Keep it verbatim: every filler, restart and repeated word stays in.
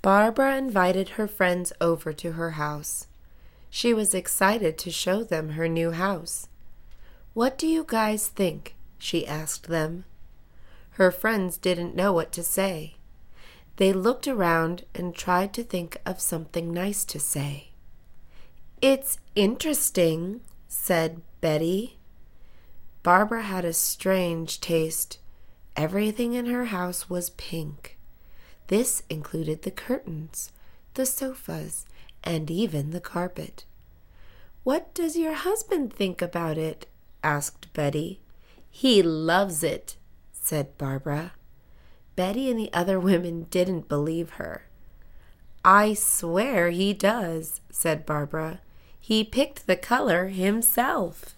Barbara invited her friends over to her house. She was excited to show them her new house. "What do you guys think?" she asked them. Her friends didn't know what to say. They looked around and tried to think of something nice to say. "It's interesting," said Betty. Barbara had a strange taste. Everything in her house was pink. This included the curtains, the sofas, and even the carpet. "What does your husband think about it?" asked Betty. "He loves it," said Barbara. Betty and the other women didn't believe her. "I swear he does," said Barbara. "He picked the color himself."